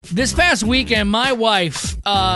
This past weekend, my wife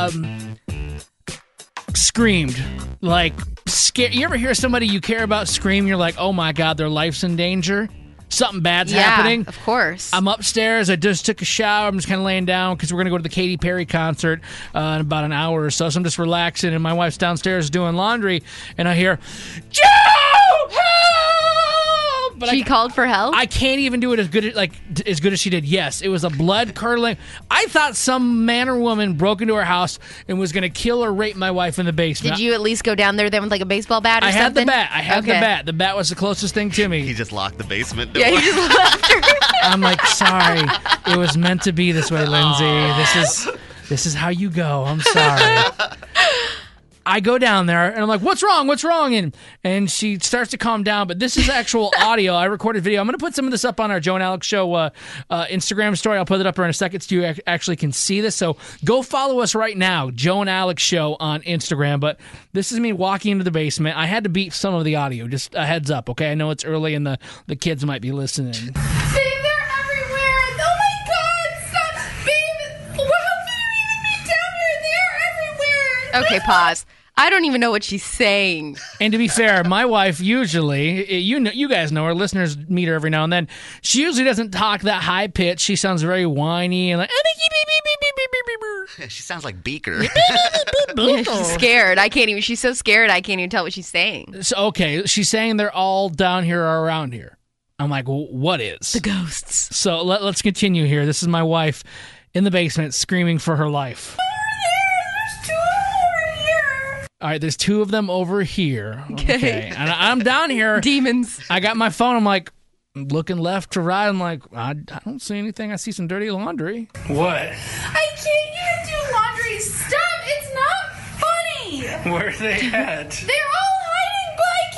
screamed. Like, scared. You ever hear somebody you care about scream? You're like, oh my God, their life's in danger. Something bad's happening. Of course. I'm upstairs. I just took a shower. I'm just kind of laying down because we're going to go to the Katy Perry concert in about an hour or so. So I'm just relaxing, and my wife's downstairs doing laundry, and I hear, Joe, help! But she called for help? I can't even do it as good as she did. Yes, it was a blood-curdling. I thought some man or woman broke into her house and was going to kill or rape my wife in the basement. Did you at least go down there then with like a baseball bat or something? I had the bat. The bat was the closest thing to me. He just locked the basement door. Yeah, he just left her. I'm like, sorry. It was meant to be this way, Lindsay. This is how you go. I'm sorry. I go down there, and I'm like, what's wrong? What's wrong? And she starts to calm down, but this is actual audio. I recorded video. I'm going to put some of this up on our Joe and Alex Show Instagram story. I'll put it up in a second so you actually can see this. So go follow us right now, Joe and Alex Show on Instagram. But this is me walking into the basement. I had to beat some of the audio. Just a heads up, okay? I know it's early, and the kids might be listening. Okay, pause. I don't even know what she's saying. And to be fair, my wife usually, you guys know her, listeners meet her every now and then. She usually doesn't talk that high pitch. She sounds very whiny and like. She sounds like Beaker. Yeah, she's scared. She's so scared I can't even tell what she's saying. So, okay, she's saying they're all down here or around here. I'm like, well, what is? The ghosts. So let's continue here. This is my wife in the basement screaming for her life. All right, there's two of them over here. Okay. And I'm down here. Demons. I got my phone. I'm like, looking left to right. I'm like, I don't see anything. I see some dirty laundry. What? I can't even do laundry. Stop. It's not funny. Where are they at? They're all hiding, but I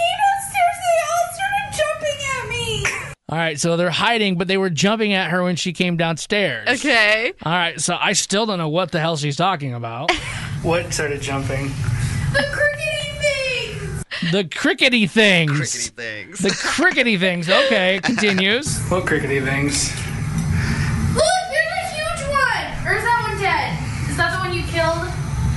came downstairs. They all started jumping at me. All right, so they're hiding, but they were jumping at her when she came downstairs. Okay. All right, so I still don't know what the hell she's talking about. What started jumping? The crickety things. The crickety things. Crickety things. The crickety things. Okay, continues. What crickety things? Look, there's a huge one. Or is that one dead? Is that the one you killed?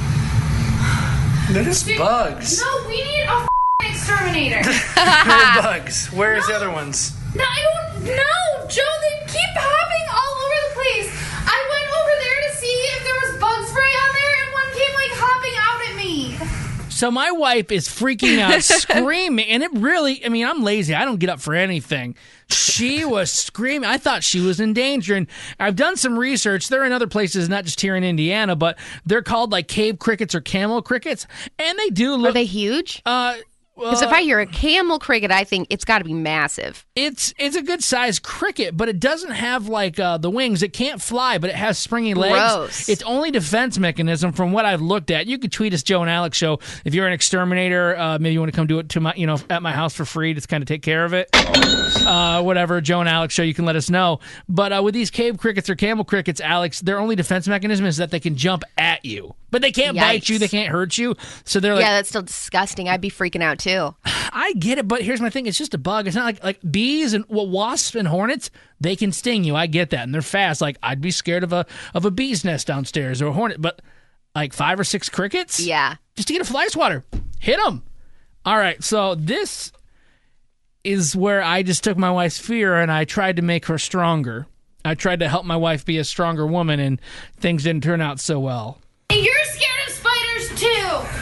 They're just bugs. No, we need a exterminator. They're bugs. Where's the other ones? No, I don't know, Joe. They keep hopping all over the place. I went over there to see if there was bug spray on there, and one came like hopping out at me. So my wife is freaking out, screaming, and it really, I mean, I'm lazy. I don't get up for anything. She was screaming. I thought she was in danger, and I've done some research. They're in other places, not just here in Indiana, but they're called like cave crickets or camel crickets, and they do look... Are they huge? Because if I hear a camel cricket, I think it's got to be massive. It's a good sized cricket, but it doesn't have like the wings. It can't fly, but it has springy legs. Gross. Its only defense mechanism, from what I've looked at, you could tweet us, Joe and Alex Show, if you're an exterminator. Maybe you want to come do it to my, at my house for free. Just kind of take care of it. Whatever, Joe and Alex Show, you can let us know. But with these cave crickets or camel crickets, Alex, their only defense mechanism is that they can jump at you, but they can't bite you. They can't hurt you. So they're like, yeah, that's still disgusting. I'd be freaking out too. I get it, but here's my thing. It's just a bug. It's not like bees and wasps and hornets. They can sting you. I get that, and they're fast. Like I'd be scared of a bee's nest downstairs or a hornet, but like 5 or 6 crickets. Yeah, just to get a fly swatter, hit them. All right, so this is where I just took my wife's fear and I tried to make her stronger. I tried to help my wife be a stronger woman, and things didn't turn out so well. You're scared of spiders too.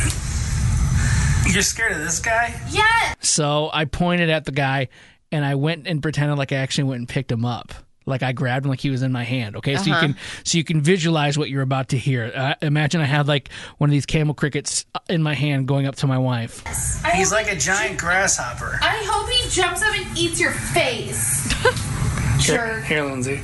You're scared of this guy? Yes. So I pointed at the guy, and I went and pretended like I actually went and picked him up. Like I grabbed him like he was in my hand. Okay, so you can visualize what you're about to hear. Imagine I had like one of these camel crickets in my hand going up to my wife. He's like a giant grasshopper. I hope he jumps up and eats your face. Sure. Here, Lindsay.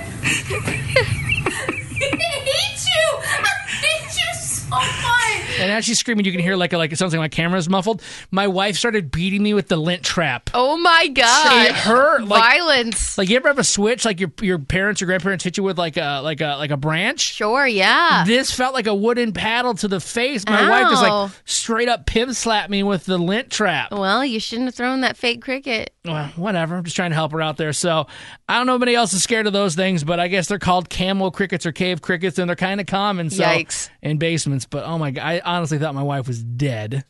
I hate you so much. And as she's screaming, you can hear like it sounds like my camera's muffled. My wife started beating me with the lint trap. Oh my God. It hurt. Violence. Like you ever have a switch, like your parents or grandparents hit you with like a branch? Sure, yeah. This felt like a wooden paddle to the face. My wife just like straight up pimp slapped me with the lint trap. Well, you shouldn't have thrown that fake cricket. Well, whatever. I'm just trying to help her out there. So I don't know if anybody else is scared of those things, but I guess they're called camel crickets or cave crickets, and they're kind of common. So, Yikes. in basements. But oh my God, I honestly thought my wife was dead.